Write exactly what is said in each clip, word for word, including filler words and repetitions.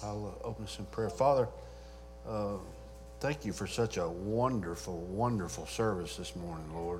I'll uh, open us in prayer. Father, uh, thank you for such a wonderful, wonderful service this morning, Lord.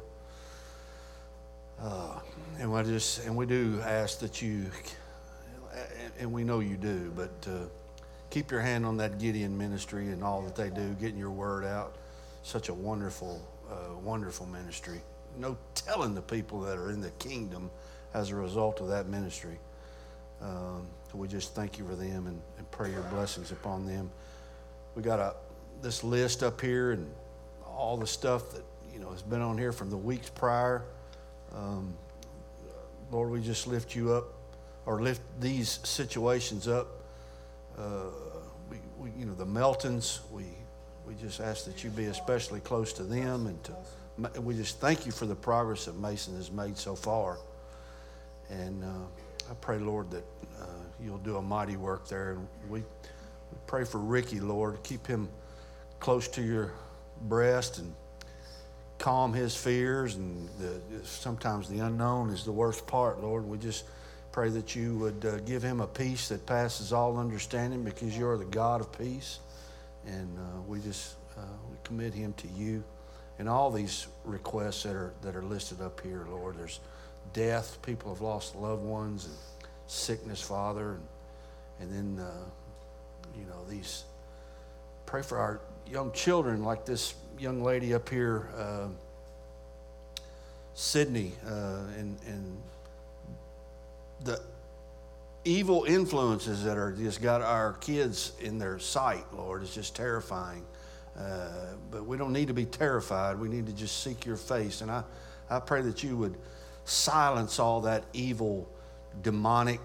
Uh, and I just and we do ask that you, and we know you do, but uh, keep your hand on that Gideon ministry and all that they do, getting your word out. Such a wonderful, uh, wonderful ministry. No telling the people that are in the kingdom as a result of that ministry. Um, so we just thank you for them and, and pray your blessings upon them. We got a this list up here and all the stuff that you know has been on here from the weeks prior. Um, Lord, we just lift you up, or lift these situations up. Uh, we, we, you know, the Meltons. We we just ask that you be especially close to them, and to, we just thank you for the progress that Mason has made so far. And uh, I pray, Lord, that uh, you'll do a mighty work there. And we, we pray for Ricky, Lord. Keep him close to your breast and calm his fears. And the, sometimes the unknown is the worst part, Lord. We just pray that you would uh, give him a peace that passes all understanding, because you're the God of peace. And uh, we just uh, we commit him to you. And all these requests that are that are listed up here, Lord. There's death, people have lost loved ones, and sickness, Father, and and then uh, you know these. Pray for our young children, like this young lady up here, uh, Sydney, uh, and and the evil influences that are just got our kids in their sight, Lord. It's just terrifying. Uh, but we don't need to be terrified. We need to just seek your face. And I, I pray that you would silence all that evil, demonic,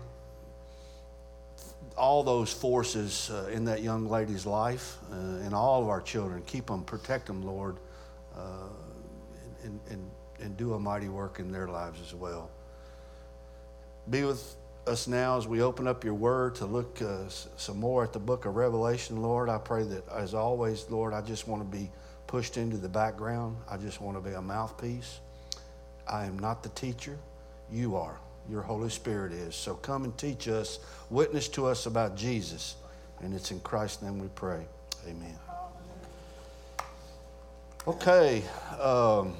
all those forces uh, in that young lady's life uh, and all of our children. Keep them, protect them, Lord, uh, and, and, and do a mighty work in their lives as well. Be with us now as we open up your word to look uh, some more at the book of Revelation, Lord. I pray that, as always, Lord, I just want to be pushed into the background. I just want to be a mouthpiece. I am not the teacher. You are. Your Holy Spirit is. So come and teach us, witness to us about Jesus. And it's in Christ's name we pray. Amen. Okay. Um,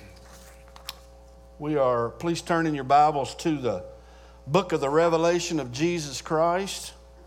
we are, please turn in your Bibles to the book of the Revelation of Jesus Christ,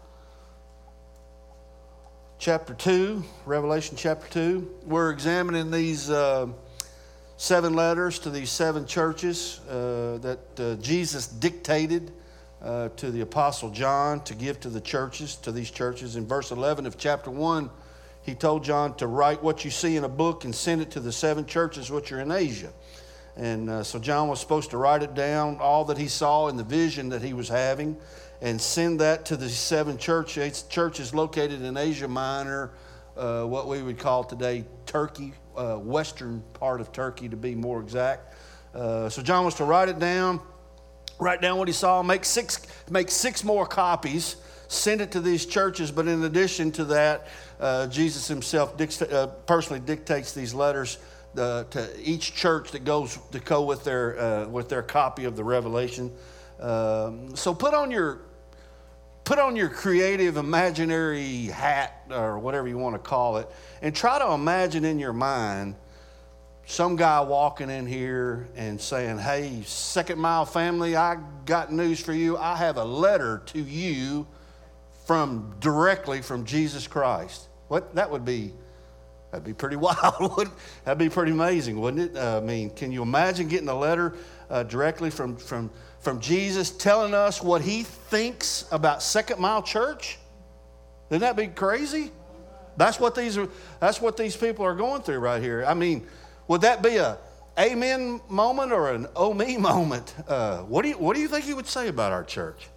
chapter two, Revelation chapter two. We're examining these uh, seven letters to these seven churches uh, that uh, Jesus dictated uh, to the Apostle John to give to the churches, to these churches. In verse eleven of chapter one, he told John to write what you see in a book and send it to the seven churches which are in Asia. And uh, so John was supposed to write it down, all that he saw in the vision that he was having, and send that to the seven churches, churches located in Asia Minor, uh, what we would call today Turkey, uh, western part of Turkey to be more exact. Uh, so John was to write it down, write down what he saw, make six, make six more copies, send it to these churches. But in addition to that, uh, Jesus himself dict- uh, personally dictates these letters Uh, to each church that goes to go with their uh, with their copy of the Revelation. Um, so put on your put on your creative imaginary hat, or whatever you want to call it, and try to imagine in your mind some guy walking in here and saying, "Hey, Second Mile family, I got news for you. I have a letter to you from directly from Jesus Christ." What that would be. That'd be pretty wild, wouldn't it? That'd be pretty amazing, wouldn't it? Uh, I mean, can you imagine getting a letter uh, directly from, from, from Jesus telling us what he thinks about Second Mile Church? Wouldn't that be crazy? That's what these are, that's what these people are going through right here. I mean, would that be a amen moment or an oh me moment? Uh, what do you what do you think he would say about our church?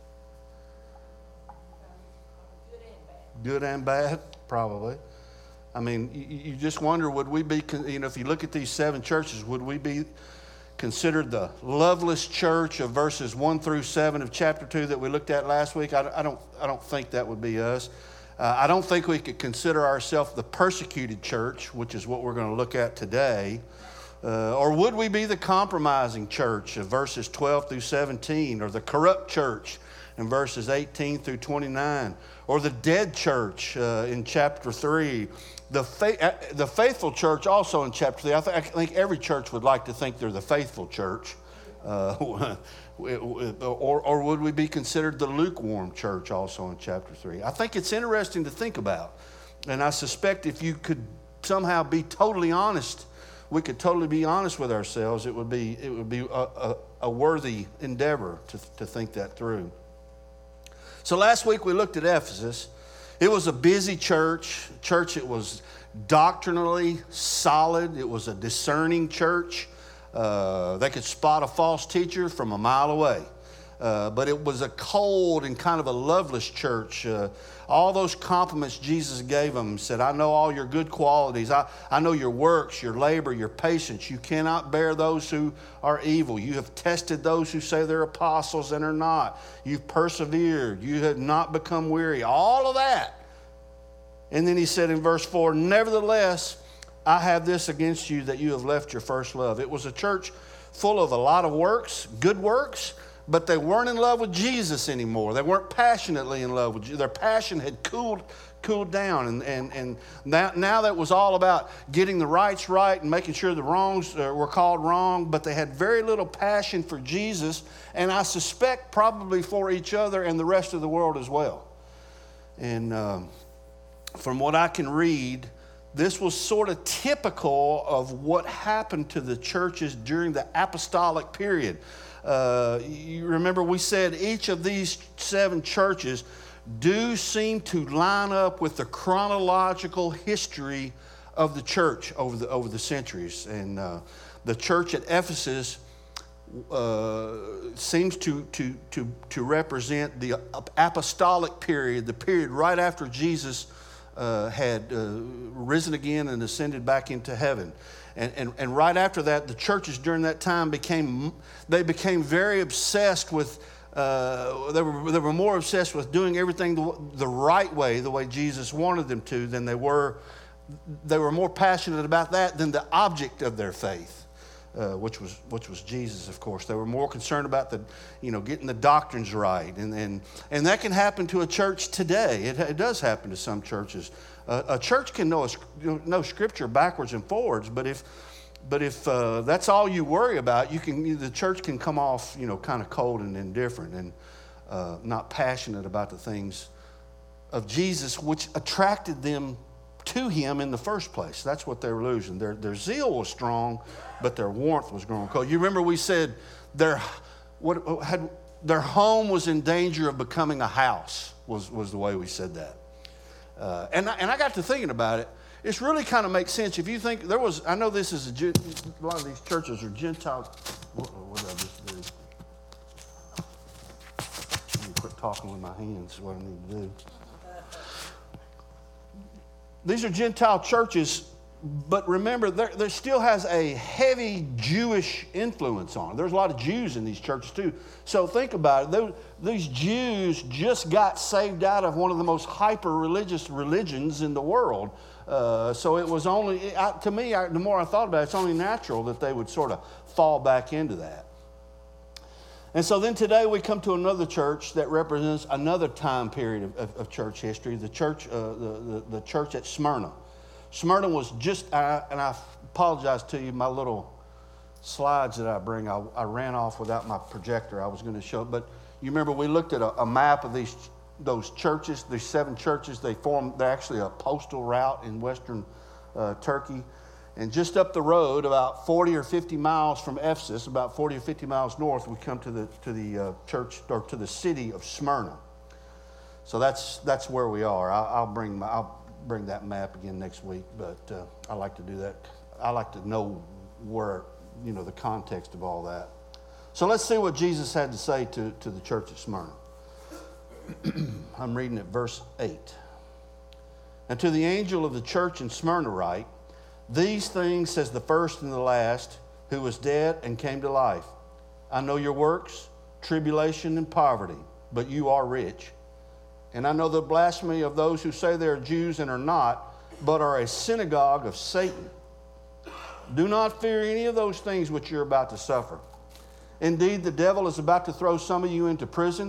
Good and bad. Good and bad, probably. I mean, you just wonder, would we be, you know, if you look at these seven churches, would we be considered the loveless church of verses one through seven of chapter two that we looked at last week? I, I don't, I don't think that would be us. Uh, I don't think we could consider ourselves the persecuted church, which is what we're going to look at today. Uh, or would we be the compromising church of verses twelve through seventeen, or the corrupt church in verses eighteen through twenty-nine. Or the dead church uh, in chapter three. The, fa- the faithful church also in chapter three. I, th- I think every church would like to think they're the faithful church. Uh, or, or would we be considered the lukewarm church also in chapter three? I think it's interesting to think about. And I suspect if you could somehow be totally honest, we could totally be honest with ourselves, it would be, it would be a, a, a worthy endeavor to, to think that through. So last week we looked at Ephesus. It was a busy church, church that was doctrinally solid. It was a discerning church. Uh, they could spot a false teacher from a mile away. Uh, but it was a cold and kind of a loveless church. Uh, all those compliments Jesus gave them, said, I know all your good qualities. I, I know your works, your labor, your patience. You cannot bear those who are evil. You have tested those who say they're apostles and are not. You've persevered. You have not become weary. All of that. And then he said in verse four, nevertheless, I have this against you, that you have left your first love. It was a church full of a lot of works, good works, but they weren't in love with Jesus anymore. They weren't passionately in love with Jesus. Their passion had cooled cooled down. And, and, and now, now that was all about getting the rights right and making sure the wrongs uh, were called wrong, but they had very little passion for Jesus, and I suspect probably for each other and the rest of the world as well. And um, from what I can read, this was sort of typical of what happened to the churches during the apostolic period. Uh, you remember we said each of these seven churches do seem to line up with the chronological history of the church over the over the centuries. And uh, the church at Ephesus uh, seems to, to, to, to represent the apostolic period, the period right after Jesus Uh, had uh, risen again and ascended back into heaven. And, and, and right after that, the churches during that time became, they became very obsessed with, uh, they, were, they were more obsessed with doing everything the, the right way, the way Jesus wanted them to, than they were, they were more passionate about that than the object of their faith. Uh, which was which was Jesus, of course. They were more concerned about the, you know, getting the doctrines right, and and, and that can happen to a church today. It, it does happen to some churches. Uh, a church can know a, know Scripture backwards and forwards, but if but if uh, that's all you worry about, you can the church can come off, you know, kind of cold and indifferent and uh, not passionate about the things of Jesus, which attracted them to him in the first place. That's what they were losing. Their, their zeal was strong, but their warmth was growing cold. You remember we said their, what, had, their home was in danger of becoming a house, was, was the way we said that. Uh, and, I, and I got to thinking about it. It's really kind of makes sense. If you think, there was, I know this is, a, a lot of these churches are Gentile. What, what did I just do? Let me quit talking with my hands is what I need to do. These are Gentile churches, but remember, there, there still has a heavy Jewish influence on it. There's a lot of Jews in these churches too. So think about it. Those, these Jews just got saved out of one of the most hyper-religious religions in the world. Uh, so it was only, it, I, to me, I, the more I thought about it, it's only natural that they would sort of fall back into that. And so then today we come to another church that represents another time period of, of, of church history, the church, uh, the, the, the church at Smyrna. Smyrna was just, uh, and I apologize to you, my little slides that I bring, I, I ran off without my projector. I was going to show, but you remember we looked at a, a map of these those churches, these seven churches. They form, they're actually a postal route in western uh, Turkey. And just up the road, about forty or fifty miles from Ephesus, about forty or fifty miles north, we come to the to the uh, church or to the city of Smyrna. So that's that's where we are. I'll, I'll bring my, I'll bring that map again next week. But uh, I like to do that. I like to know where, you know, the context of all that. So let's see what Jesus had to say to to the church at Smyrna. I'm reading at verse eight. And to the angel of the church in Smyrna write, these things says the first and the last, who was dead and came to life. I know your works, tribulation and poverty, but you are rich. And I know the blasphemy of those who say they are Jews and are not, but are a synagogue of Satan. Do not fear any of those things which you're about to suffer. Indeed, the devil is about to throw some of you into prison,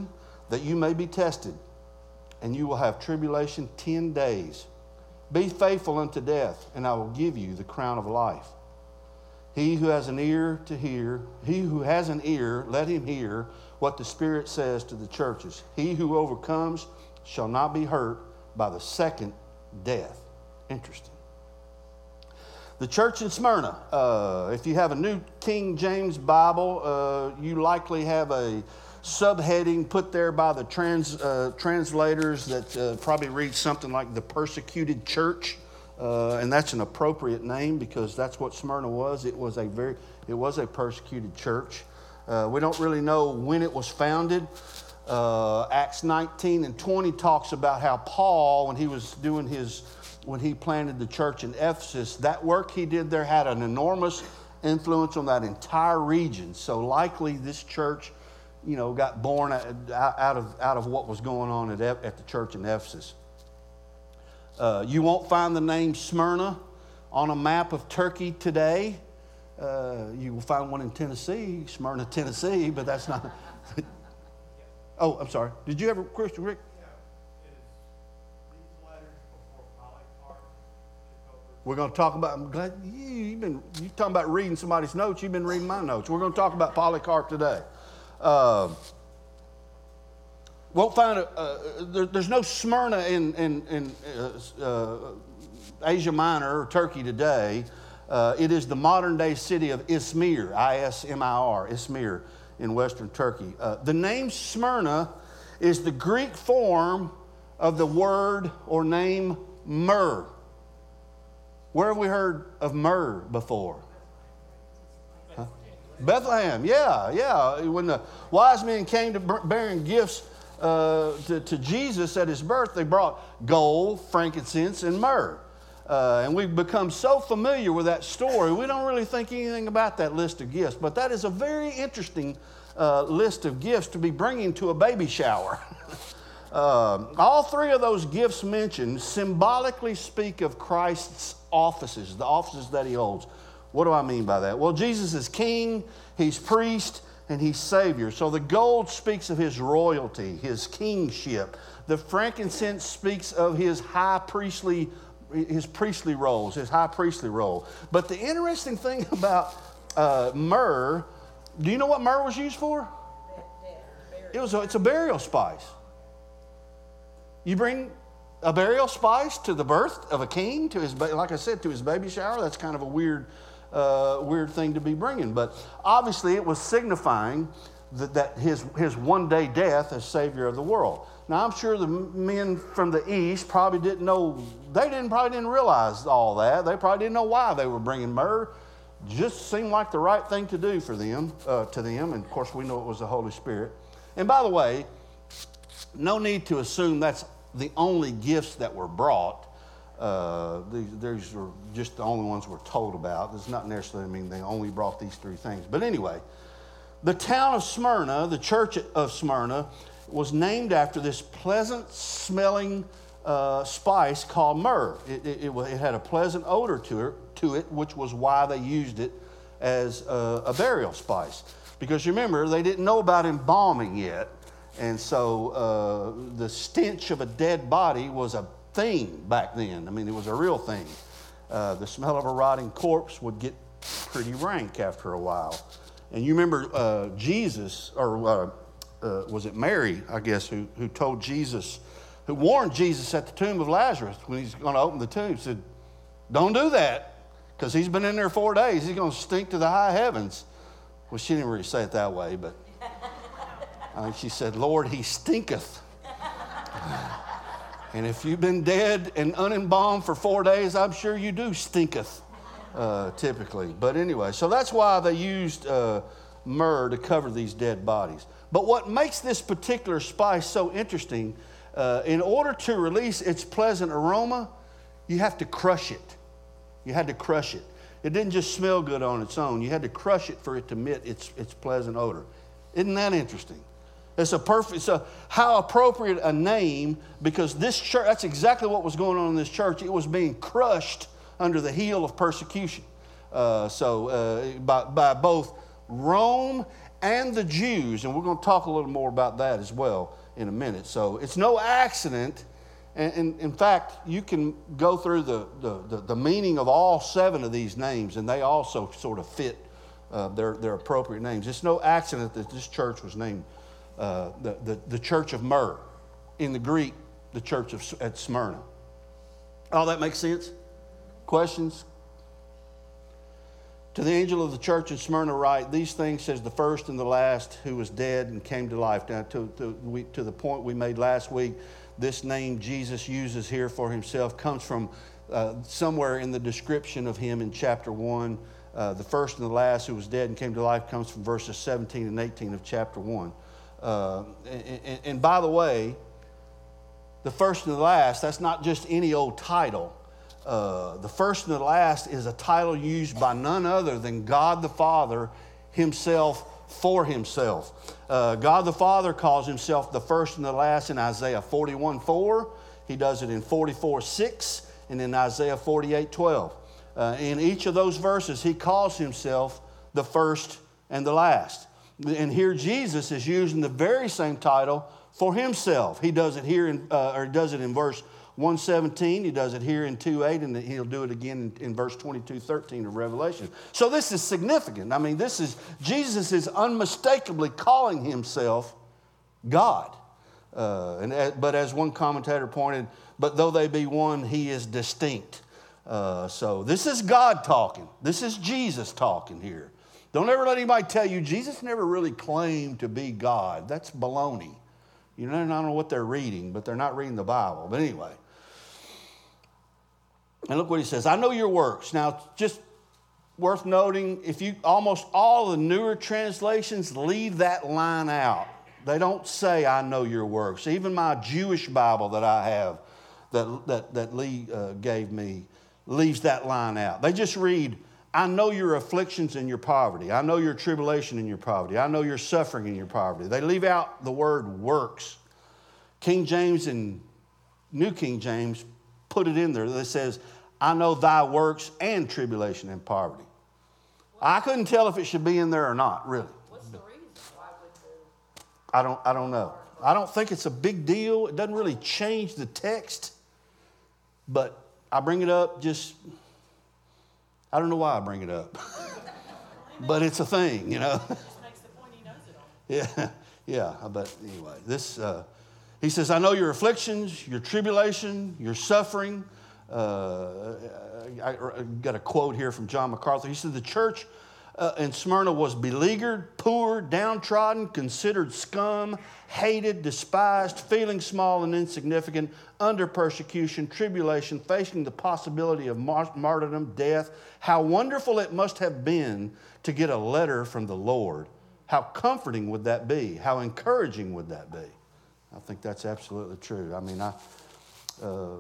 that you may be tested, and you will have tribulation ten days. Be faithful unto death, and I will give you the crown of life. He who has an ear to hear, he who has an ear, let him hear what the Spirit says to the churches. He who overcomes shall not be hurt by the second death. Interesting. The church in Smyrna, uh, if you have a New King James Bible, uh, you likely have a subheading put there by the trans, uh, translators that uh, probably reads something like the persecuted church, uh, and that's an appropriate name because that's what Smyrna was. It was a very, it was a persecuted church. Uh, we don't really know when it was founded. Uh, Acts nineteen and twenty talks about how Paul, when he was doing his, when he planted the church in Ephesus, that work he did there had an enormous influence on that entire region. So likely this church, you know, got born out of, out of what was going on at, at the church in Ephesus. Uh, you won't find the name Smyrna on a map of Turkey today. Uh, you will find one in Tennessee, Smyrna, Tennessee, but that's not. Oh, I'm sorry. Did you ever, Christian Rick? Yeah, it is these letters before Polycarp took over. We're going to talk about, I'm glad you, you've been, you're talking about reading somebody's notes. You've been reading my notes. We're going to talk about Polycarp today. Uh, won't find a, uh, there, there's no Smyrna in, in, in uh, uh, Asia Minor or Turkey today. Uh, it is the modern day city of Izmir, I S M I R, Izmir in western Turkey. Uh, the name Smyrna is the Greek form of the word or name myrrh. Where have we heard of myrrh before? Huh? Bethlehem, yeah, yeah. When the wise men came to bearing gifts uh, to, to Jesus at his birth, they brought gold, frankincense, and myrrh. Uh, and we've become so familiar with that story, we don't really think anything about that list of gifts. But that is a very interesting uh, list of gifts to be bringing to a baby shower. uh, all three of those gifts mentioned symbolically speak of Christ's offices, the offices that he holds. What do I mean by that? Well, Jesus is king, he's priest, and he's Savior. So the gold speaks of his royalty, his kingship. The frankincense speaks of his high priestly his priestly roles, his high priestly role. But the interesting thing about uh, myrrh, do you know what myrrh was used for? It was a, it's a burial spice. You bring a burial spice to the birth of a king, to his, like I said, to his baby shower. That's kind of a weird, uh, weird thing to be bringing. But obviously, it was signifying that, that his his one day death as Savior of the world. Now, I'm sure the men from the East probably didn't know, they didn't probably didn't realize all that. They probably didn't know why they were bringing myrrh. Just seemed like the right thing to do for them, uh, to them. And, of course, we know it was the Holy Spirit. And, by the way, no need to assume that's the only gifts that were brought. Uh, these, these were just the only ones we're told about. Does not necessarily mean they only brought these three things. But anyway, the town of Smyrna, the church of Smyrna, was named after this pleasant smelling uh, spice called myrrh. It, it, it, it had a pleasant odor to it, to it, which was why they used it as a, a burial spice. Because remember, they didn't know about embalming yet. And so uh, the stench of a dead body was a thing back then. I mean, it was a real thing. Uh, the smell of a rotting corpse would get pretty rank after a while. And you remember uh, Jesus, or uh, Uh, was it Mary, I guess, who, who told Jesus, who warned Jesus at the tomb of Lazarus when he's going to open the tomb, said, don't do that, because he's been in there four days. He's going to stink to the high heavens. Well, she didn't really say it that way, but I think she said, Lord, he stinketh. And if you've been dead and unembalmed for four days, I'm sure you do stinketh, uh, typically. But anyway, so that's why they used uh, myrrh to cover these dead bodies. But what makes this particular spice so interesting, uh, in order to release its pleasant aroma, you have to crush it. You had to crush it. It didn't just smell good on its own. You had to crush it for it to emit its, its pleasant odor. Isn't that interesting? It's a perfect, so how appropriate a name, because this church, that's exactly what was going on in this church. It was being crushed under the heel of persecution. Uh, so uh, by, by both Rome and the Jews, and we're going to talk a little more about that as well in a minute. So it's no accident. And, and in fact, you can go through the, the, the, the meaning of all seven of these names, and they also sort of fit uh, their, their appropriate names. It's no accident that this church was named uh, the, the, the Church of Myrrh. In the Greek, the church of, at Smyrna. All that makes sense? Questions? To the angel of the church in Smyrna write, these things says the first and the last who was dead and came to life. Now, to, to, we, to the point we made last week, this name Jesus uses here for himself comes from uh, somewhere in the description of him in chapter one. Uh, the first and the last who was dead and came to life comes from verses seventeen and eighteen of chapter one. Uh, and, and, and by the way, the first and the last, that's not just any old title. Uh, the first and the last is a title used by none other than God the Father himself for himself. Uh, God the Father calls himself the first and the last in Isaiah forty-one four. He does it in forty-four six and in Isaiah forty-eight twelve. Uh, in each of those verses, he calls himself the first and the last. And here Jesus is using the very same title for himself. He does it here, in, uh, or does it in verse one seventeen. He does it here in two eight, and he'll do it again in, in verse twenty-two thirteen of Revelation. So this is significant. I mean, this is, Jesus is unmistakably calling himself God. Uh, and, but as one commentator pointed, but though they be one, he is distinct. Uh, so this is God talking. This is Jesus talking here. Don't ever let anybody tell you Jesus never really claimed to be God. That's baloney. You know, I don't know what they're reading, but they're not reading the Bible. But anyway. And look what he says. I know your works. Now, just worth noting, if you almost all the newer translations leave that line out. They don't say, I know your works. Even my Jewish Bible that I have, that, that, that Lee uh, gave me, leaves that line out. They just read, I know your afflictions and your poverty. I know your tribulation and your poverty. I know your suffering and your poverty. They leave out the word works. King James and New King James put it in there that says, I know thy works and tribulation and poverty. I couldn't tell if it should be in there or not, really. What's the reason? Why would the... I don't, I don't know. I don't think it's a big deal. It doesn't really change the text. But I bring it up just... I don't know why I bring it up, but it's a thing, you know. It just makes the point he knows it all. Yeah, yeah. But anyway, this, uh, he says, I know your afflictions, your tribulation, your suffering. Uh, I, I got a quote here from John MacArthur. He said, the church uh, in Smyrna was beleaguered, poor, downtrodden, considered scum, hated, despised, feeling small and insignificant, under persecution, tribulation, facing the possibility of martyrdom, death. How wonderful it must have been to get a letter from the Lord. How comforting would that be? How encouraging would that be? I think that's absolutely true. I mean, I, uh,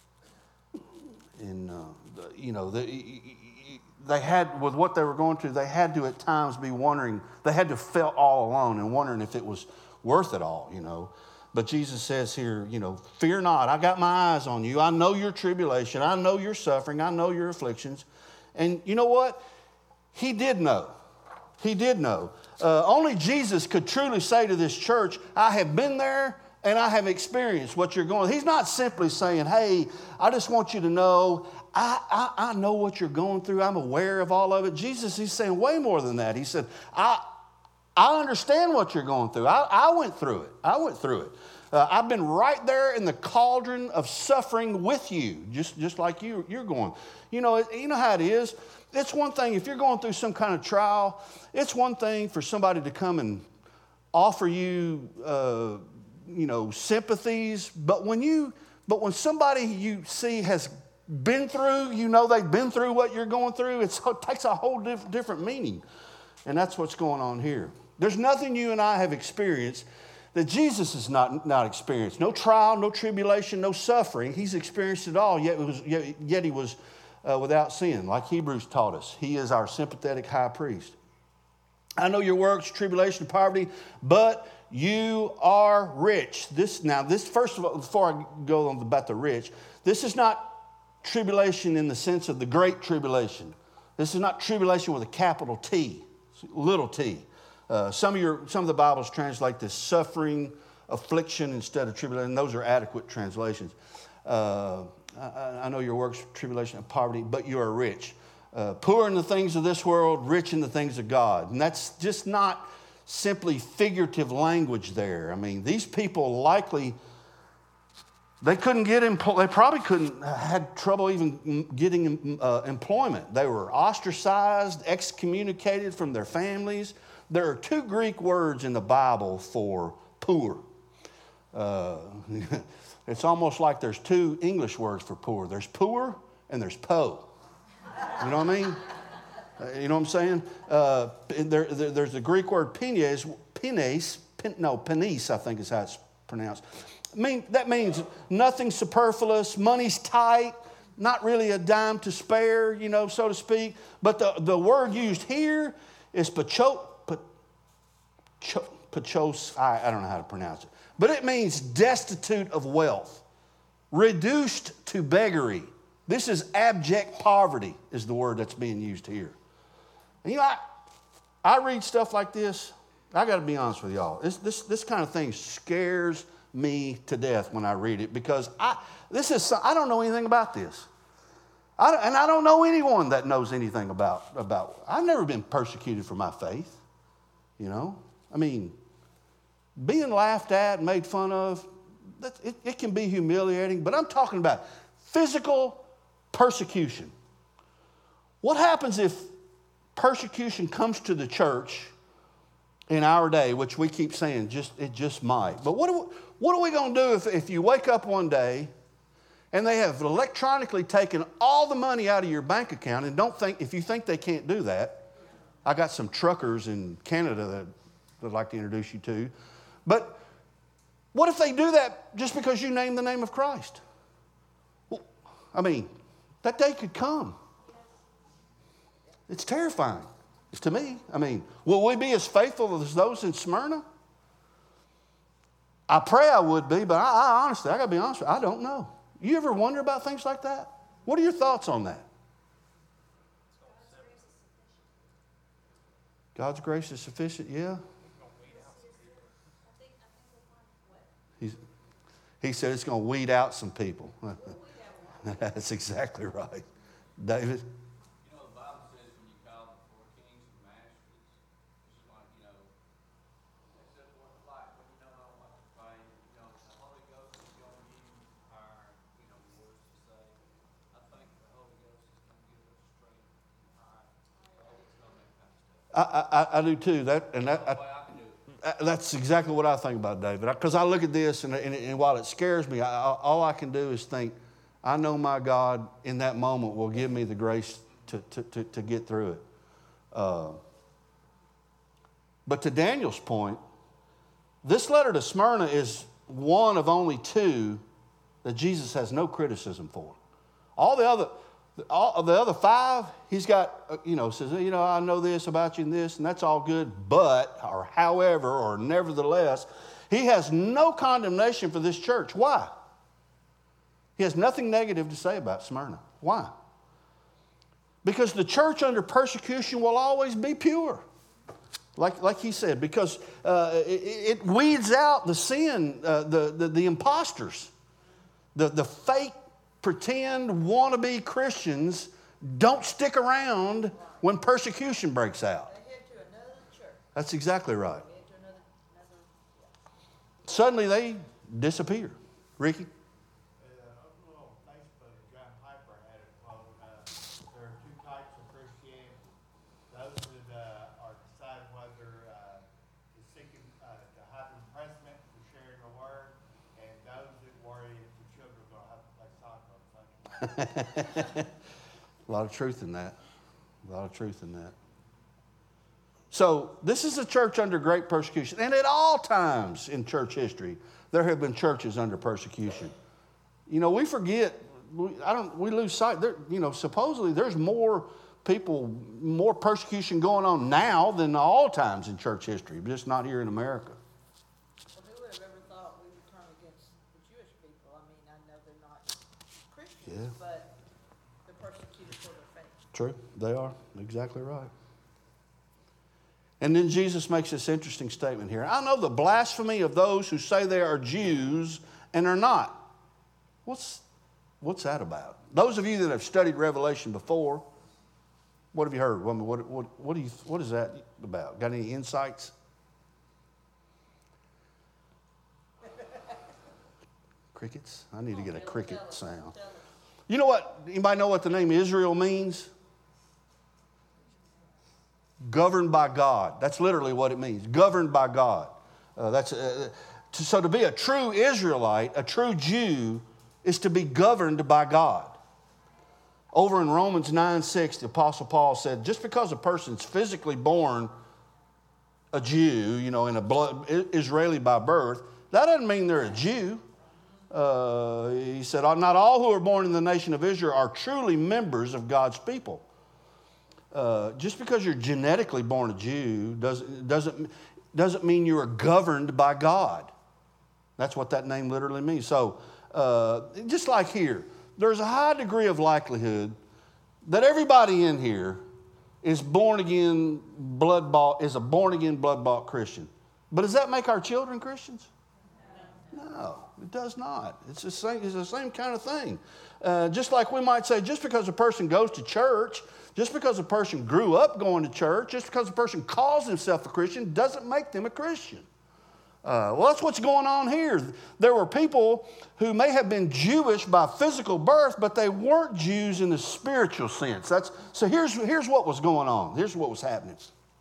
in, uh, you know, the, they had, with what they were going through, they had to at times be wondering, they had to feel all alone and wondering if it was worth it all, you know. But Jesus says here, you know, fear not. I got my eyes on you. I know your tribulation. I know your suffering. I know your afflictions. And you know what? He did know. He did know. Uh, only Jesus could truly say to this church, I have been there and I have experienced what you're going. He's not simply saying, hey, I just want you to know, I, I, I know what you're going through. I'm aware of all of it. Jesus, he's saying way more than that. He said, I I understand what you're going through. I, I went through it. I went through it. Uh, I've been right there in the cauldron of suffering with you, just, just like you, you're going. You know, you know how it is. It's one thing, if you're going through some kind of trial, it's one thing for somebody to come and offer you, uh, you know, sympathies. But when you, but when somebody you see has been through, you know they've been through what you're going through, it's, it takes a whole diff- different meaning. And that's what's going on here. There's nothing you and I have experienced that Jesus has not, not experienced. No trial, no tribulation, no suffering. He's experienced it all, yet, it was, yet, yet he was uh, without sin, like Hebrews taught us. He is our sympathetic high priest. I know your works, tribulation, poverty, but you are rich. This Now, this first of all, before I go on about the rich, this is not tribulation in the sense of the great tribulation. This is not tribulation with a capital T, little t. Uh, some of your some of the Bibles translate this suffering affliction instead of tribulation. Those are adequate translations. Uh, I, I know your works, tribulation and poverty, but you are rich. Uh, poor in the things of this world, rich in the things of God. And that's just not simply figurative language there. I mean, these people likely, they couldn't get, empl- they probably couldn't, had trouble even getting uh, employment. They were ostracized, excommunicated from their families. There are two Greek words in the Bible for poor. Uh, it's almost like there's two English words for poor. There's poor and there's po. You know what I mean? Uh, you know what I'm saying? Uh, there, there, there's the Greek word penes, penes, pen, no, penis, I think is how it's pronounced. I mean, that means nothing superfluous, money's tight, not really a dime to spare, you know, so to speak. But the, the word used here is pacho, pacho, pachos, I, I don't know how to pronounce it. But it means destitute of wealth, reduced to beggary. This is abject poverty is the word that's being used here. And you know, I, I read stuff like this. I got to be honest with y'all. This, this, this kind of thing scares me to death when I read it because I, this is, I don't know anything about this. I, and I don't know anyone that knows anything about, about, I've never been persecuted for my faith, you know. I mean, being laughed at and made fun of, that, it, it can be humiliating, but I'm talking about physical persecution. What happens if persecution comes to the church in our day, which we keep saying just it just might. But what are we, what are we going to do if, if you wake up one day and they have electronically taken all the money out of your bank account and don't think, if you think they can't do that, I got some truckers in Canada that I'd like to introduce you to. But what if they do that just because you name the name of Christ? Well, I mean, that day could come. It's terrifying. It's to me. I mean, will we be as faithful as those in Smyrna? I pray I would be, but I, I honestly, I got to be honest with you, I don't know. You ever wonder about things like that? What are your thoughts on that? God's grace is sufficient, yeah. He's, he said it's going to weed out some people. That's exactly right. David? You know, the Bible says when you call the four kings and masters, it's like, you know, they said what the light, when you don't know what to pray, you know, the Holy Ghost is going to give you our, you know, words to say. I think the Holy Ghost is going to give us strength and heart. The Holy Ghost is going to make that stuff. I, I, I do too. That, and that, I, That's the way I can do it. That's exactly what I think about David. Because I look at this, and, and, and while it scares me, I, all I can do is think, I know my God in that moment will give me the grace to, to, to, to get through it. Uh, but to Daniel's point, this letter to Smyrna is one of only two that Jesus has no criticism for. All the other, all of the other five, he's got, you know, says, you know, I know this about you and this, and that's all good, but, or however, or nevertheless, he has no condemnation for this church. Why? He has nothing negative to say about Smyrna. Why? Because the church under persecution will always be pure. Like, like he said, because uh, it, it weeds out the sin, uh, the, the, the imposters, the, the fake, pretend, wannabe Christians don't stick around when persecution breaks out. They head to another church. That's exactly right. They head to another, another, Suddenly they disappear. Ricky? Uh, on Facebook, John Piper had a quote, uh, there are two types of Christianity. Those that uh, are deciding whether uh, to seeking uh, to have impressment for sharing the word, and those that worry if the children are going to have to play soccer on Sunday. A lot of truth in that. A lot of truth in that. So this is a church under great persecution. And at all times in church history, there have been churches under persecution. You know, we forget, we, I don't, we lose sight. There, you know, supposedly there's more people, more persecution going on now than all times in church history, just not here in America. well, who would have ever thought we would turn against the Jewish people? I mean, I know they're not Christians, Yeah. but they're persecuted for their faith. True, they are exactly right. And then Jesus makes this interesting statement here. I know the blasphemy of those who say they are Jews and are not. What's, what's that about? Those of you that have studied Revelation before, what have you heard? What, what, what, what, do you, what is that about? Got any insights? Crickets? I need to get a cricket sound. You know what? Anybody know what the name Israel means? Governed by God. That's literally what it means. Governed by God. Uh, that's uh, to, so to be a true Israelite, a true Jew, is to be governed by God. Over in Romans nine six, the Apostle Paul said, just because a person's physically born a Jew, you know, in a blood, Israeli by birth, that doesn't mean they're a Jew. Uh, he said, not all who are born in the nation of Israel are truly members of God's people. Uh, just because you're genetically born a Jew doesn't, doesn't, doesn't mean you are governed by God. That's what that name literally means. So, uh, just like here, there's a high degree of likelihood that everybody in here is born again, blood bought, is a born again, blood bought Christian. But does that make our children Christians? No, it does not. It's the same, it's the same kind of thing. Uh, just like we might say, just because a person goes to church, just because a person grew up going to church, just because a person calls himself a Christian, doesn't make them a Christian. Uh, well, that's what's going on here. There were people who may have been Jewish by physical birth, but they weren't Jews in the spiritual sense. That's, so here's, here's what was going on. Here's what was happening.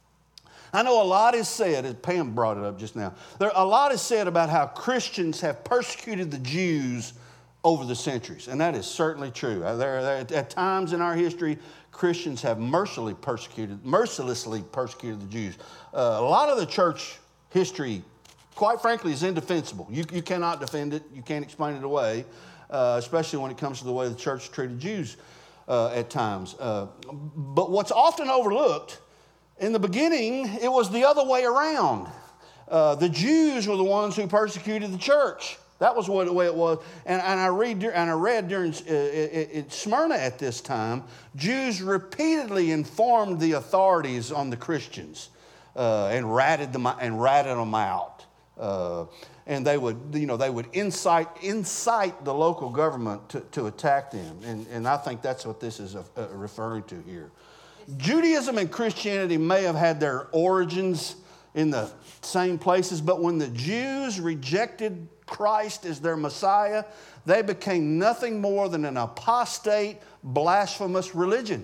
I know a lot is said, as Pam brought it up just now, there, a lot is said about how Christians have persecuted the Jews over the centuries, and that is certainly true. There, there, at times in our history, Christians have mercilessly persecuted, mercilessly persecuted the Jews. Uh, a lot of the church history, quite frankly, is indefensible. You, you cannot defend it. You can't explain it away, uh, especially when it comes to the way the church treated Jews uh, at times. Uh, but what's often overlooked, in the beginning, it was the other way around. Uh, the Jews were the ones who persecuted the church. That was what, the way it was. And, and, I, read, and I read during uh, at Smyrna at this time, Jews repeatedly informed the authorities on the Christians uh, and ratted them and ratted them out. Uh, and they would, you know, they would incite incite the local government to, to attack them. And, and I think that's what this is uh, referring to here. Judaism and Christianity may have had their origins in the same places, but when the Jews rejected Christ as their Messiah, they became nothing more than an apostate, blasphemous religion.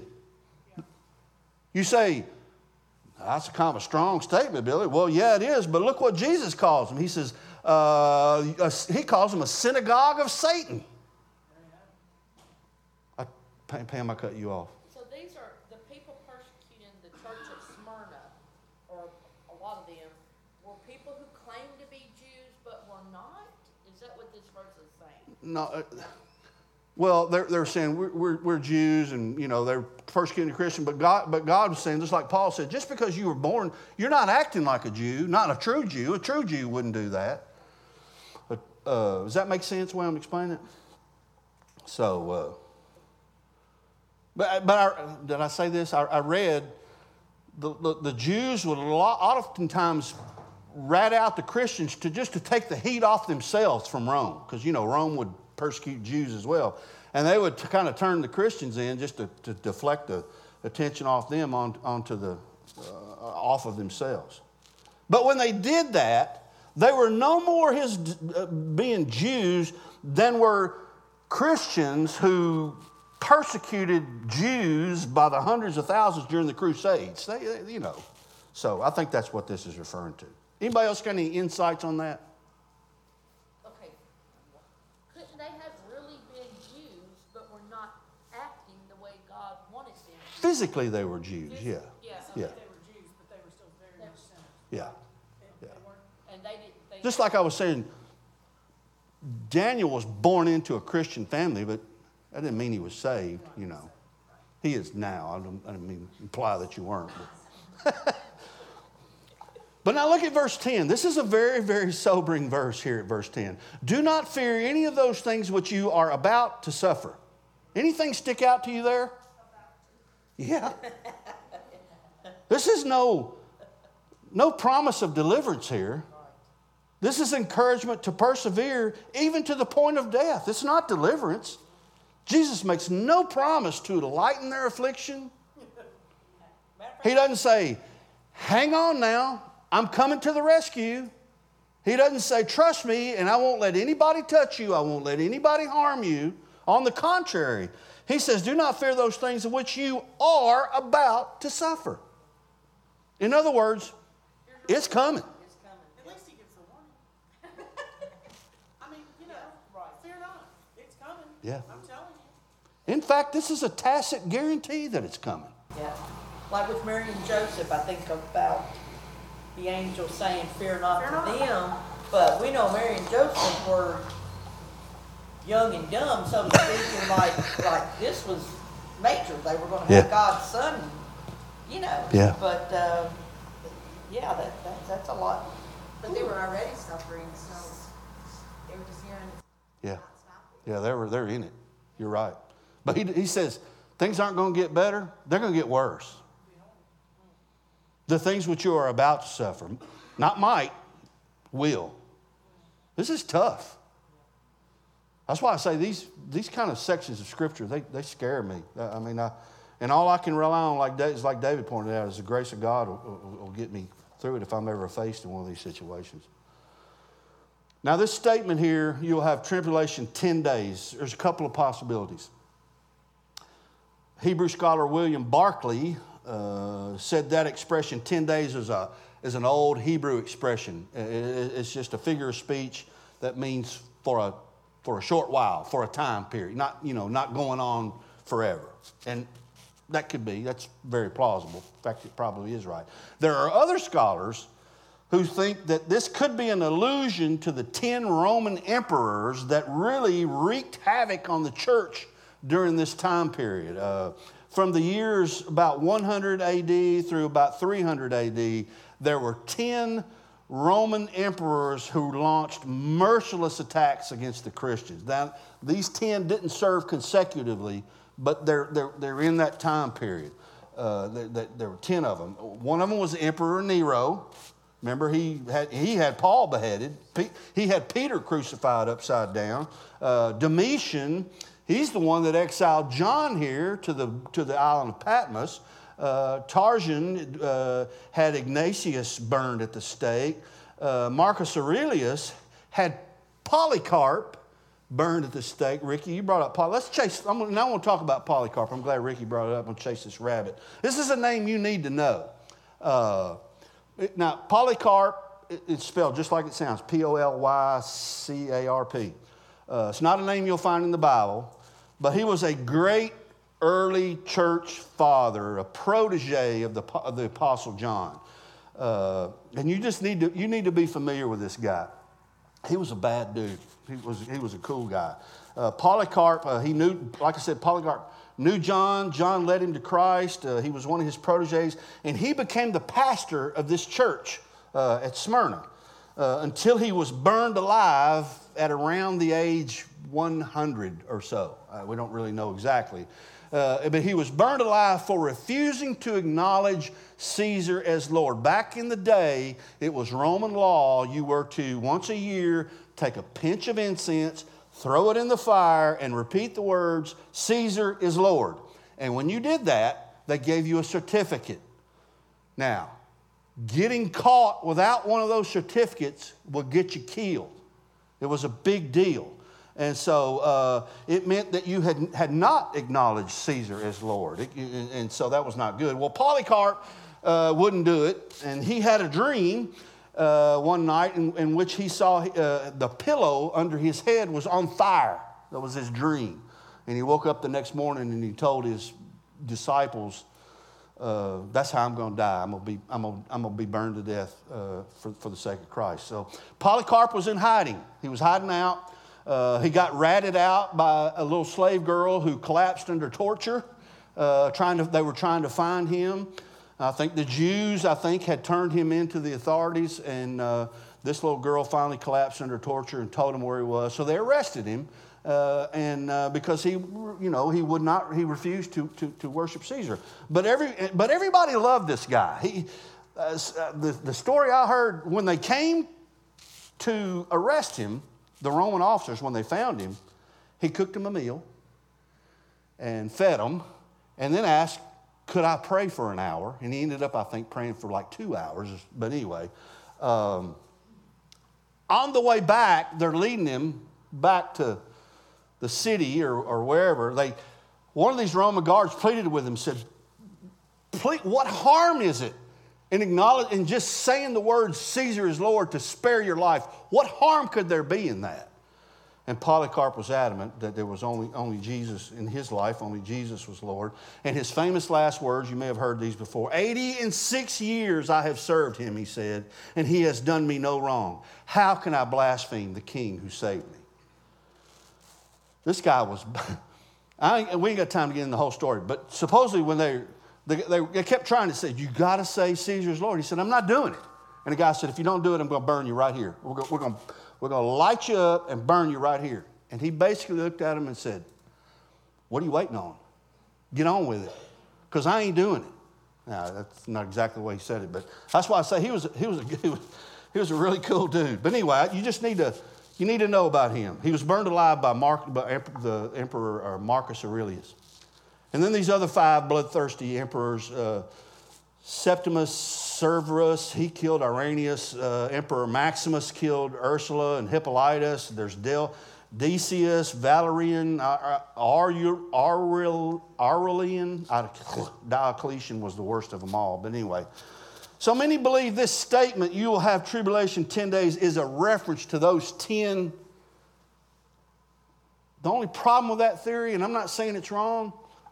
You say, that's a kind of a strong statement, Billy. Well, yeah, it is, but look what Jesus calls them. He says, uh, he calls them a synagogue of Satan. I, Pam, I cut you off. So these are the people persecuting the church of Smyrna, or a lot of them, were people who claimed to be Jews but were not? Is that what this verse is saying? No. Uh, well, they're, they're saying we're, we're, we're Jews and, you know, they're persecuting the Christian, but God, but God was saying, just like Paul said, just because you were born, you're not acting like a Jew, not a true Jew. A true Jew wouldn't do that. But, uh, does that make sense the way I'm explaining it? So, uh, but, but I, did I say this? I, I read the, the, the Jews would a lot, oftentimes rat out the Christians to just to take the heat off themselves from Rome, because, you know, Rome would persecute Jews as well. And they would kind of turn the Christians in just to, to deflect the attention off them on, onto the, uh, off of themselves. But when they did that, they were no more his uh, being Jews than were Christians who persecuted Jews by the hundreds of thousands during the Crusades. They, they, you know, so I think that's what this is referring to. Anybody else got any insights on that? Okay. Couldn't they have really been Jews but were not acting the way God wanted them to? Physically, they were Jews. Yeah, Yeah. yeah, They were Jews, but they were still very much sinners. yeah. They, Yeah. they weren't. And they didn't. They Just like I was saying, Daniel was born into a Christian family, but that didn't mean he was saved. You know, he is now. I don't, I don't mean to imply that you weren't. But. But now look at verse ten. This is a very, very sobering verse here at verse ten. Do not fear any of those things which you are about to suffer. Anything stick out to you there? Yeah. This is no, no promise of deliverance here. This is encouragement to persevere even to the point of death. It's not deliverance. Jesus makes no promise to lighten their affliction. He doesn't say, hang on now, I'm coming to the rescue. He doesn't say, trust me, and I won't let anybody touch you. I won't let anybody harm you. On the contrary, he says, do not fear those things of which you are about to suffer. In other words, it's coming. It's coming. At least he gives the warning. I mean, you know, Right. fear not. It's coming. Yeah. I'm telling you. In fact, this is a tacit guarantee that it's coming. Yeah. Like with Mary and Joseph, I think about the angel saying, fear not Fear to not. them. But we know Mary and Joseph were young and dumb, so to speak, and like, like this was major. They were going to have Yeah. God's son, you know. Yeah. But, uh, yeah, that, that, that's a lot. But they were already suffering, so they were just hearing Yeah. not stopping. Yeah, they were, they're in it. You're right. But he, he says, things aren't going to get better. They're going to get worse. The things which you are about to suffer, not might, will. This is tough. That's why I say these, these kind of sections of Scripture, they, they scare me. I mean, I, and all I can rely on, like, is like David pointed out, is the grace of God will, will, will get me through it if I'm ever faced in one of these situations. Now, this statement here, you'll have tribulation ten days. There's a couple of possibilities. Hebrew scholar William Barclay uh, said that expression, ten days, is, a, is an old Hebrew expression. It, it, it's just a figure of speech that means for a, for a short while, for a time period, not, you know, not going on forever. And that could be, that's very plausible. In fact, it probably is right. There are other scholars who think that this could be an allusion to the ten Roman emperors that really wreaked havoc on the church during this time period. Uh, from the years about one hundred A D through about three hundred A D, there were ten Roman emperors who launched merciless attacks against the Christians. Now, these ten didn't serve consecutively, but they're, they're, they're in that time period. Uh, there, there, there were ten of them. One of them was Emperor Nero. Remember, he had, he had Paul beheaded. He had Peter crucified upside down. Uh, Domitian, he's the one that exiled John here to the, to the island of Patmos. Uh, Trajan uh, had Ignatius burned at the stake. Uh, Marcus Aurelius had Polycarp burned at the stake. Ricky, you brought up Poly. Let's chase. I'm, now I want to talk about Polycarp. I'm glad Ricky brought it up. I'm going to chase this rabbit. This is a name you need to know. Uh, it, now, Polycarp, it, it's spelled just like it sounds. P O L Y C A R P. Uh, it's not a name you'll find in the Bible, but he was a great early church father, a protege of the, of the Apostle John. Uh, and you just need to, you need to be familiar with this guy. He was a bad dude. He was, he was a cool guy. Uh, Polycarp, uh, he knew, like I said, Polycarp knew John. John led him to Christ. Uh, he was one of his proteges. And he became the pastor of this church uh, at Smyrna uh, until he was burned alive at around the age one hundred or so. Uh, we don't really know exactly. Uh, but he was burned alive for refusing to acknowledge Caesar as Lord. Back in the day, it was Roman law. You were to, once a year, take a pinch of incense, throw it in the fire, and repeat the words, Caesar is Lord. And when you did that, they gave you a certificate. Now, getting caught without one of those certificates will get you killed. It was a big deal. And so uh, it meant that you had, had not acknowledged Caesar as Lord. It, and, and so that was not good. Well, Polycarp uh, wouldn't do it. And he had a dream uh, one night in, in which he saw uh, the pillow under his head was on fire. That was his dream. And he woke up the next morning and he told his disciples, uh, that's how I'm going to die. I'm going to be, I'm going I'm going to be burned to death uh, for, for the sake of Christ. So Polycarp was in hiding. He was hiding out. Uh, he got ratted out by a little slave girl who collapsed under torture. Uh, trying to, they were trying to find him. I think the Jews, I think, had turned him into the authorities, and uh, this little girl finally collapsed under torture and told him where he was. So they arrested him, uh, and uh, because he, you know, he would not, he refused to to, to worship Caesar. But every, but everybody loved this guy. He. uh, the, the story I heard, when they came to arrest him, the Roman officers, when they found him, he cooked them a meal and fed them, and then asked, could I pray for an hour? And he ended up, I think, praying for like two hours. But anyway, um, on the way back, they're leading him back to the city or, or wherever. They, one of these Roman guards pleaded with him, said, Please, what harm is it in acknowledge in just saying the words Caesar is Lord to spare your life? What harm could there be in that? And Polycarp was adamant that there was only, only Jesus in his life, only Jesus was Lord. And his famous last words, you may have heard these before, eighty and six years I have served him, he said, and he has done me no wrong. How can I blaspheme the king who saved me? This guy was, I ain't, we ain't got time to get in the whole story, but supposedly when they, they, they, they kept trying to say, you got to say Caesar's Lord. He said, I'm not doing it. And the guy said, if you don't do it, I'm going to burn you right here. We're going, we're going, we're going to light you up and burn you right here. And he basically looked at him and said, what are you waiting on? Get on with it, because I ain't doing it. Now, that's not exactly the way he said it, but that's why I say he was, he was, a, he was, he was a really cool dude. But anyway, you just need to, you need to know about him. He was burned alive by, Mark, by the emperor Marcus Aurelius. And then these other five bloodthirsty emperors, uh, Septimus Severus, he killed Irenaeus. Uh, Emperor Maximus killed Ursula and Hippolytus. There's Del, Decius, Valerian, Aurelian, Aurelian. Diocletian was the worst of them all. But anyway, so many believe this statement, you will have tribulation ten days, is a reference to those ten. The only problem with that theory, and I'm not saying it's wrong,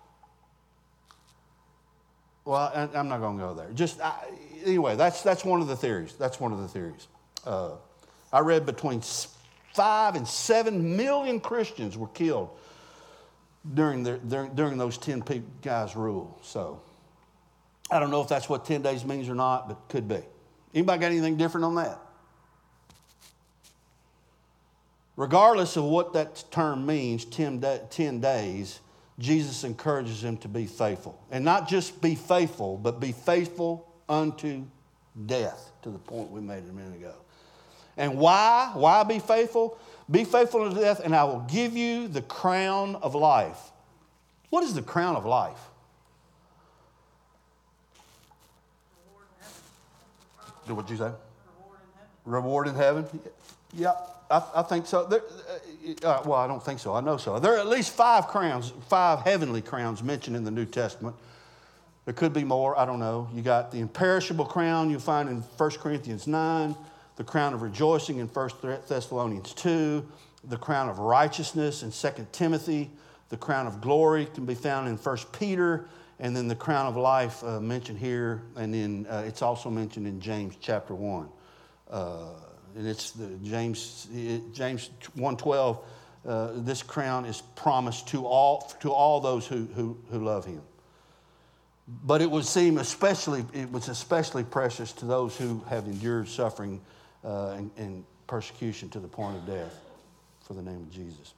well, I, I'm not going to go there. Just I, anyway, that's that's one of the theories. That's one of the theories. Uh, I read between five and seven million Christians were killed during the, during, during those ten guys' rule. So I don't know if that's what ten days means or not, but could be. Anybody got anything different on that? Regardless of what that term means, ten, day, ten days. Jesus encourages them to be faithful. And not just be faithful, but be faithful unto death, to the point we made a minute ago. And why? Why be faithful? Be faithful unto death, and I will give you the crown of life. What is the crown of life? What did you say? Reward in heaven. Reward in heaven? Yeah, I, I think so. There, uh, well, I don't think so. I know so. There are at least five crowns, five heavenly crowns mentioned in the New Testament. There could be more. I don't know. You got the imperishable crown you'll find in First Corinthians nine, the crown of rejoicing in First Thessalonians two, the crown of righteousness in Second Timothy, the crown of glory can be found in First Peter, and then the crown of life uh, mentioned here, and then uh, it's also mentioned in James chapter one. Uh, And it's the James James one twelve. Uh, this crown is promised to all to all those who, who who love him. But it would seem especially it was especially precious to those who have endured suffering uh, and, and persecution to the point of death for the name of Jesus.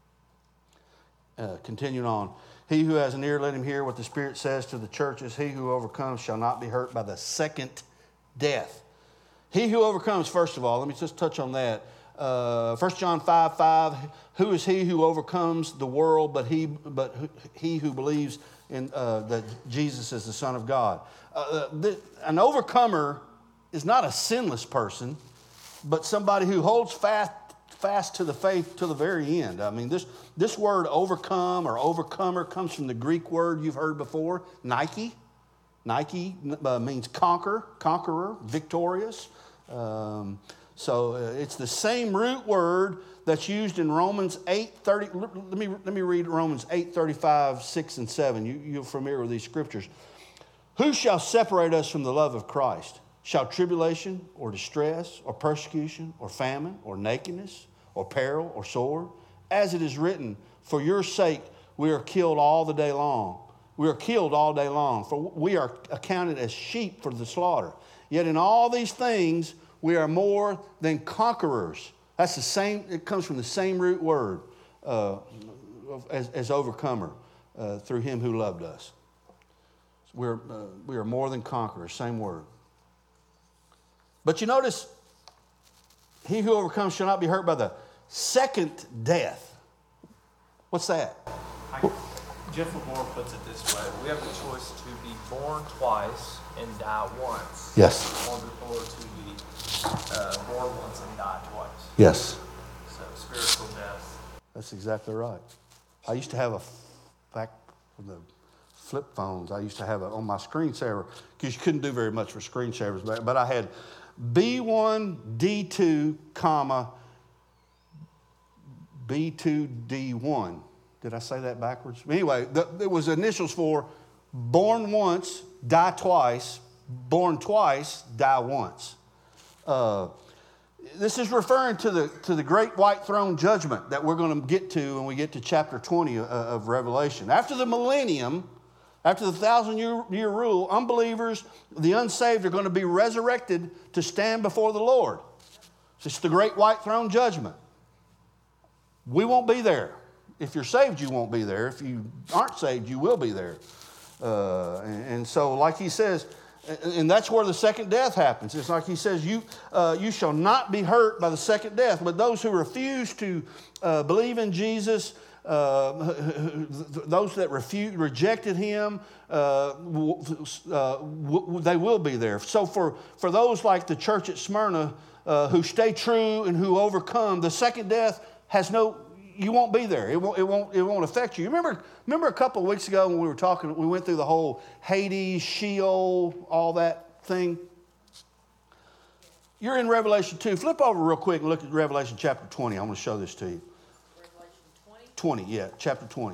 Uh, continuing on, he who has an ear, let him hear what the Spirit says to the churches. He who overcomes shall not be hurt by the second death. He who overcomes, first of all, let me just touch on that. Uh, First John five five, who is he who overcomes the world but he, but he who believes in uh, that Jesus is the Son of God? Uh, the, an overcomer is not a sinless person, but somebody who holds fast, fast to the faith to the very end. I mean, this, this word overcome or overcomer comes from the Greek word you've heard before, Nike. Nike uh, means conquer, conqueror, victorious. Um, so uh, it's the same root word that's used in Romans eight thirty. Let me let me read Romans eight thirty-five, six and seven. You, you're familiar with these scriptures. Who shall separate us from the love of Christ? Shall tribulation or distress or persecution or famine or nakedness or peril or sword? As it is written, for your sake we are killed all the day long. We are killed all day long, for we are accounted as sheep for the slaughter. Yet in all these things, we are more than conquerors. That's the same, it comes from the same root word uh, as, as overcomer uh, through him who loved us. We're, uh, we are more than conquerors, same word. But you notice, he who overcomes shall not be hurt by the second death. What's that? I, Jeff Lamore puts it this way. We have the choice to be born twice and die once. Yes. Or, or to be uh, born once and die twice. Yes. So spiritual death. That's exactly right. I used to have a, back from the flip phones, I used to have it on my screensaver, because you couldn't do very much for screensavers back, but I had B one D two, comma, B two D one. Did I say that backwards? Anyway, the, it was initials for born once, die twice, born twice, die once. Uh, this is referring to the, to the great white throne judgment that we're going to get to when we get to chapter twenty of, of Revelation. After the millennium, after the thousand year, year rule, unbelievers, the unsaved are going to be resurrected to stand before the Lord. It's the great white throne judgment. We won't be there. If you're saved, you won't be there. If you aren't saved, you will be there. Uh, and, and so, like he says, and that's where the second death happens. It's like he says, you, uh, you shall not be hurt by the second death. But those who refuse to uh, believe in Jesus, uh, those that refused, rejected him, uh, uh, they will be there. So for, for those like the church at Smyrna uh, who stay true and who overcome, the second death has no... You won't be there. It won't, it won't, it won't affect you. Remember, remember a couple of weeks ago when we were talking, we went through the whole Hades, Sheol, all that thing? You're in Revelation two. Flip over real quick and look at Revelation chapter twenty. I'm going to show this to you. Revelation twenty? twenty, yeah, chapter twenty.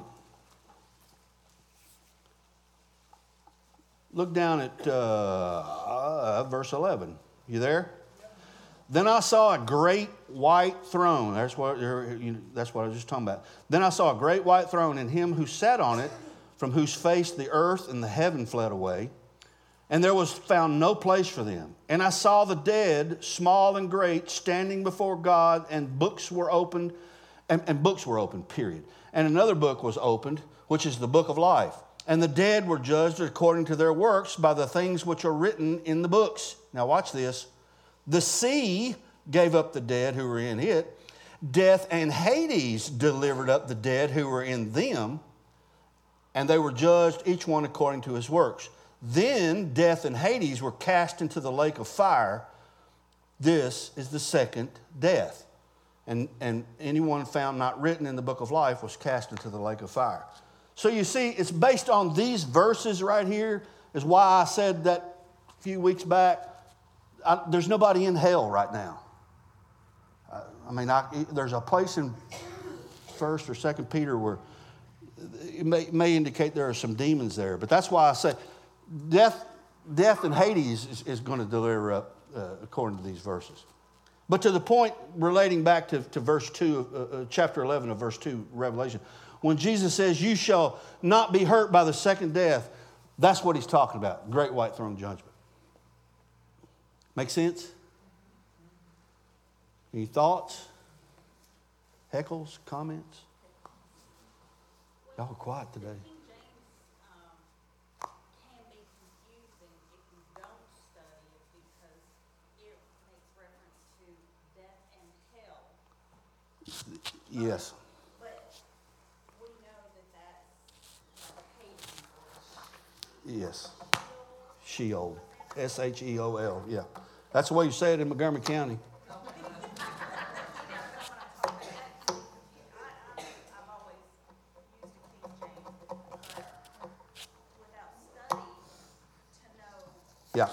Look down at uh, uh, verse eleven. You there? Then I saw a great white throne. That's what, that's what I was just talking about. Then I saw a great white throne, and him who sat on it, from whose face the earth and the heaven fled away. And there was found no place for them. And I saw the dead, small and great, standing before God, and books were opened, and, and books were opened, period. And another book was opened, which is the book of life. And the dead were judged according to their works by the things which are written in the books. Now watch this. The sea gave up the dead who were in it. Death and Hades delivered up the dead who were in them. And they were judged, each one according to his works. Then death and Hades were cast into the lake of fire. This is the second death. And, and anyone found not written in the book of life was cast into the lake of fire. So you see, it's based on these verses right here, is why I said that a few weeks back. I, there's nobody in hell right now. I, I mean, I, there's a place in First or Second Peter where it may, may indicate there are some demons there, but that's why I say death, death and Hades is, is going to deliver up uh, according to these verses. But to the point relating back to, to verse two, uh, uh, chapter eleven of verse two, Revelation, when Jesus says, "You shall not be hurt by the second death," that's what he's talking about. Great white throne judgment. Make sense? Any thoughts? Heckles? Comments? Y'all are quiet today. King James um, can be confusing if you don't study it because it makes reference to death and hell. Yes. But we know that that's like Hades. Yes. Sheol. S H E O L. Yeah. That's the way you say it in Montgomery County. Yeah.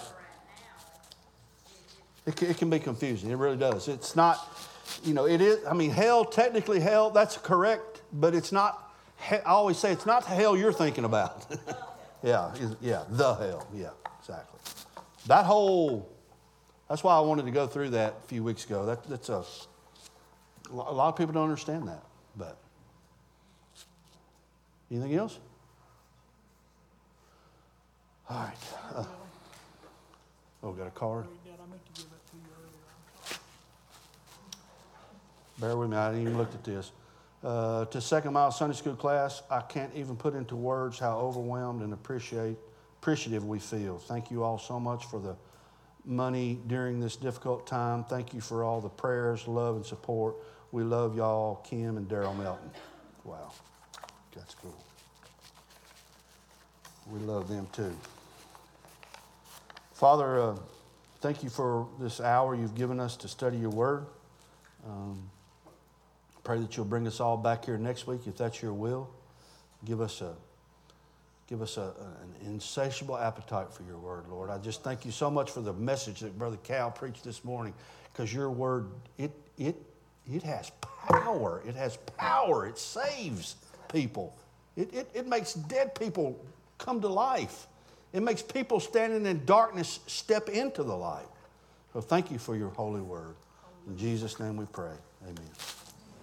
It can, it can be confusing. It really does. It's not, you know, it is, I mean, hell, technically hell, that's correct, but it's not, I always say it's not the hell you're thinking about. yeah, yeah, the hell. Yeah, exactly. That whole, that's why I wanted to go through that a few weeks ago. That, that's a, a lot of people don't understand that, but. Anything else? All right. Uh, oh, got a card? Bear with me, I didn't even look at this. Uh, to Second Mile Sunday School class, I can't even put into words how overwhelmed and appreciate, appreciative we feel. Thank you all so much for the money during this difficult time. Thank you for all the prayers, love, and support. We love y'all, Kim and Daryl Melton. Wow, that's cool. We love them too. Father, uh, thank you for this hour you've given us to study your word. Um, pray that you'll bring us all back here next week if that's your will. Give us a give us a, an insatiable appetite for your word, Lord. I just thank you so much for the message that Brother Cal preached this morning, because your word, it it it has power. It has power. It saves people. It, it, it makes dead people come to life. It makes people standing in darkness step into the light. So thank you for your holy word. In Jesus' name we pray. Amen.